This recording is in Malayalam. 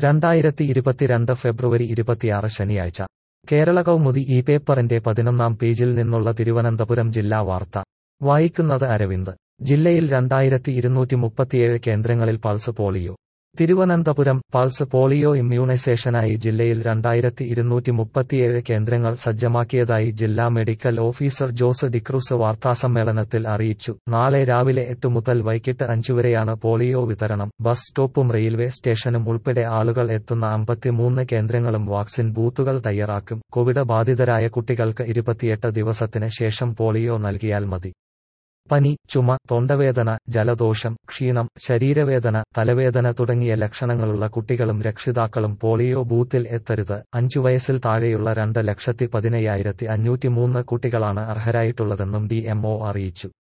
2022 ഫെബ്രുവരി 26 ശനിയാഴ്ച കേരള കൗമുദി ഈ പേപ്പറിന്റെ 11-ാം പേജിൽ നിന്നുള്ള തിരുവനന്തപുരം ജില്ലാ വാർത്ത വായിക്കുന്നത് അരവിന്ദ്. ജില്ലയിൽ 2237 കേന്ദ്രങ്ങളിൽ pulse polio. Thiruvananthapuram pulse polio ഇമ്മ്യൂണൈസേഷനായി ജില്ലയിൽ 2237 കേന്ദ്രങ്ങൾ സജ്ജമാക്കിയതായി ജില്ലാ മെഡിക്കൽ ഓഫീസർ ജോസ് ഡിക്രൂസ് വാർത്താസമ്മേളനത്തിൽ അറിയിച്ചു. നാളെ രാവിലെ 8 മുതൽ വൈകിട്ട് 5 വരെയാണ് പോളിയോ വിതരണം. ബസ് സ്റ്റോപ്പും റെയിൽവേ സ്റ്റേഷനും ഉൾപ്പെടെ ആളുകൾ എത്തുന്ന 53 കേന്ദ്രങ്ങളും വാക്സിൻ ബൂത്തുകൾ തയ്യാറാക്കും. കോവിഡ് ബാധിതരായ കുട്ടികൾക്ക് 28 ദിവസത്തിന് ശേഷം പോളിയോ നൽകിയാൽ മതി. പനി, ചുമ, തൊണ്ടവേദന, ജലദോഷം, ക്ഷീണം, ശരീരവേദന, തലവേദന തുടങ്ങിയ ലക്ഷണങ്ങളുള്ള കുട്ടികളും രക്ഷിതാക്കളും പോളിയോ ബൂത്തിൽ എത്തരുത്. 5 വയസ്സിൽ താഴെയുള്ള 2,15,503 കുട്ടികളാണ് അർഹരായിട്ടുള്ളതെന്നും DMO അറിയിച്ചു.